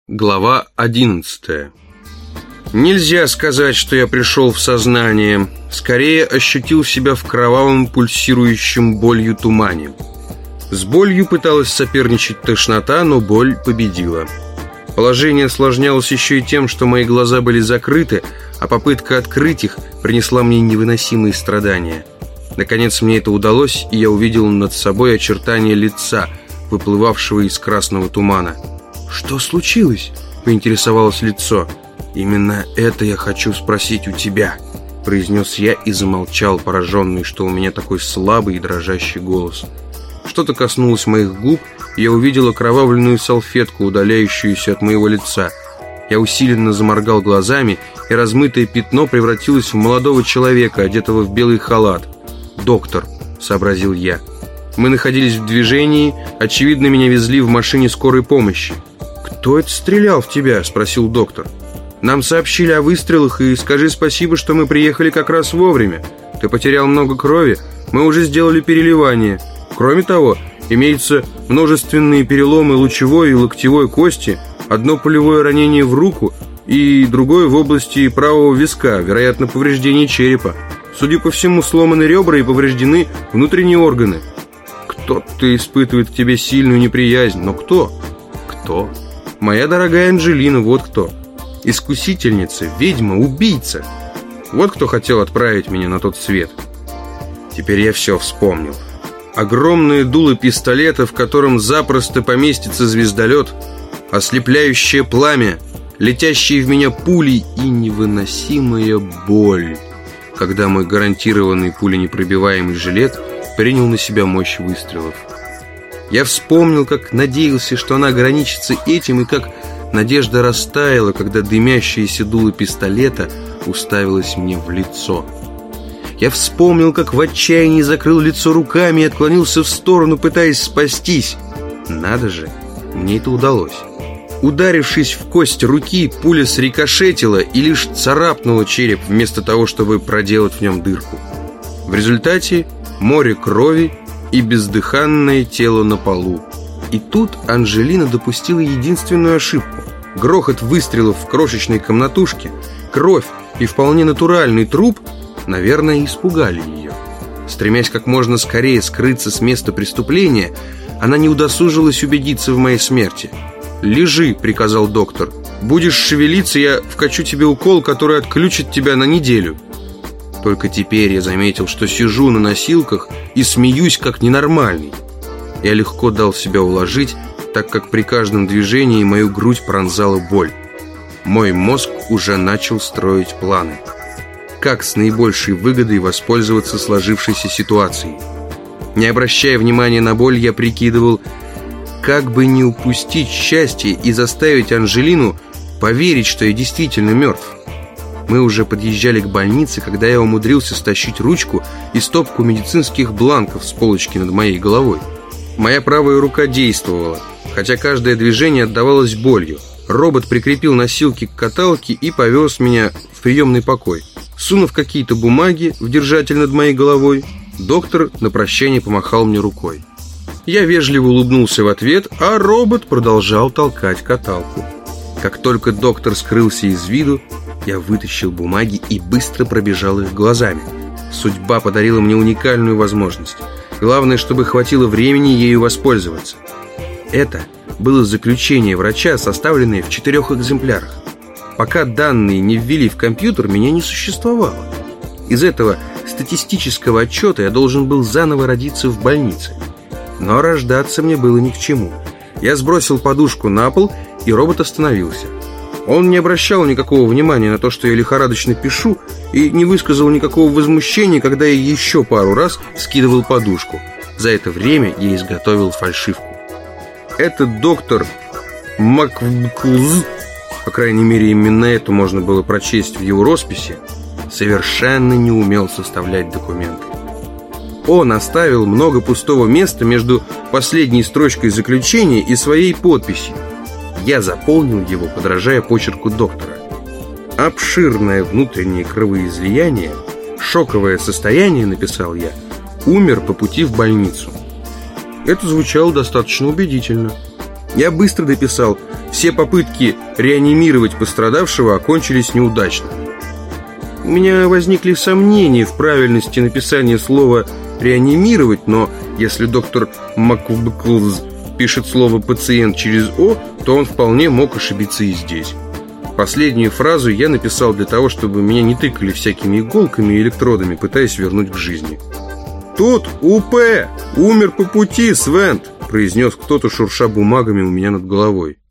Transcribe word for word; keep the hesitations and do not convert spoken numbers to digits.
Глава одиннадцатая. Нельзя сказать, что я пришел в сознание. Скорее ощутил себя в кровавом пульсирующем болью тумане. С болью пыталась соперничать тошнота, но боль победила. Положение осложнялось еще и тем, что мои глаза были закрыты, а попытка открыть их принесла мне невыносимые страдания. Наконец мне это удалось, и я увидел над собой очертания лица, выплывавшего из красного тумана. «Что случилось?» — поинтересовалось лицо. «Именно это я хочу спросить у тебя», — произнес я и замолчал, пораженный, что у меня такой слабый и дрожащий голос. Что-то коснулось моих губ, и я увидел окровавленную салфетку, удаляющуюся от моего лица. Я усиленно заморгал глазами, и размытое пятно превратилось в молодого человека, одетого в белый халат. «Доктор», — сообразил я. Мы находились в движении, очевидно, меня везли в машине скорой помощи. «Кто это стрелял в тебя?» – спросил доктор. «Нам сообщили о выстрелах, и скажи спасибо, что мы приехали как раз вовремя. Ты потерял много крови, мы уже сделали переливание. Кроме того, имеются множественные переломы лучевой и локтевой кости, одно пулевое ранение в руку и другое в области правого виска, вероятно, повреждение черепа. Судя по всему, сломаны ребра и повреждены внутренние органы. Кто-то испытывает к тебе сильную неприязнь, но кто? Кто? Моя дорогая Анжелина, вот кто. Искусительница, ведьма, убийца. Вот кто хотел отправить меня на тот свет». Теперь я все вспомнил. Огромное дуло пистолета, в котором запросто поместится звездолет, ослепляющее пламя, летящие в меня пули и невыносимая боль, когда мой гарантированный пуленепробиваемый жилет принял на себя мощь выстрелов. Я вспомнил, как надеялся, что она ограничится этим, и как надежда растаяла, когда дымящееся дуло пистолета уставилось мне в лицо. Я вспомнил, как в отчаянии закрыл лицо руками и отклонился в сторону, пытаясь спастись. Надо же, мне это удалось. Ударившись в кость руки, пуля срикошетила и лишь царапнула череп, вместо того, чтобы проделать в нем дырку. В результате море крови и бездыханное тело на полу. И тут Анжелина допустила единственную ошибку. Грохот выстрелов в крошечной комнатушке, кровь и вполне натуральный труп, наверное, испугали ее. Стремясь как можно скорее скрыться с места преступления, она не удосужилась убедиться в моей смерти. «Лежи», — приказал доктор. «Будешь шевелиться, я вкачу тебе укол, который отключит тебя на неделю». Только теперь я заметил, что сижу на носилках и смеюсь как ненормальный. Я легко дал себя уложить, так как при каждом движении мою грудь пронзала боль. Мой мозг уже начал строить планы. Как с наибольшей выгодой воспользоваться сложившейся ситуацией? Не обращая внимания на боль, я прикидывал, как бы не упустить счастье и заставить Анжелину поверить, что я действительно мертв. Мы уже подъезжали к больнице, когда я умудрился стащить ручку и стопку медицинских бланков с полочки над моей головой. Моя правая рука действовала, хотя каждое движение отдавалось болью. Робот прикрепил носилки к каталке и повез меня в приемный покой. Сунув какие-то бумаги в держатель над моей головой, доктор на прощание помахал мне рукой. Я вежливо улыбнулся в ответ, а робот продолжал толкать каталку. Как только доктор скрылся из виду, я вытащил бумаги и быстро пробежал их глазами. Судьба подарила мне уникальную возможность. Главное, чтобы хватило времени ею воспользоваться. Это было заключение врача, составленное в четырех экземплярах. Пока данные не ввели в компьютер, меня не существовало. Из этого статистического отчета я должен был заново родиться в больнице. Но рождаться мне было ни к чему. Я сбросил подушку на пол, и робот остановился. Он не обращал никакого внимания на то, что я лихорадочно пишу, и не высказал никакого возмущения, когда я еще пару раз скидывал подушку. За это время я изготовил фальшивку. Этот доктор Маквкуз, по крайней мере, именно это можно было прочесть в его росписи, совершенно не умел составлять документы. Он оставил много пустого места между последней строчкой заключения и своей подписью. Я заполнил его, подражая почерку доктора. «Обширное внутреннее кровоизлияние, шоковое состояние», написал я, «умер по пути в больницу». Это звучало достаточно убедительно. Я быстро дописал. Все попытки реанимировать пострадавшего окончились неудачно. У меня возникли сомнения в правильности написания слова «реанимировать», но если доктор Маккулбеклз пишет слово «пациент» через «о», то он вполне мог ошибиться и здесь. Последнюю фразу я написал для того, чтобы меня не тыкали всякими иголками и электродами, пытаясь вернуть к жизни. «Тут УП! Умер по пути, Свент!» произнес кто-то, шурша бумагами у меня над головой.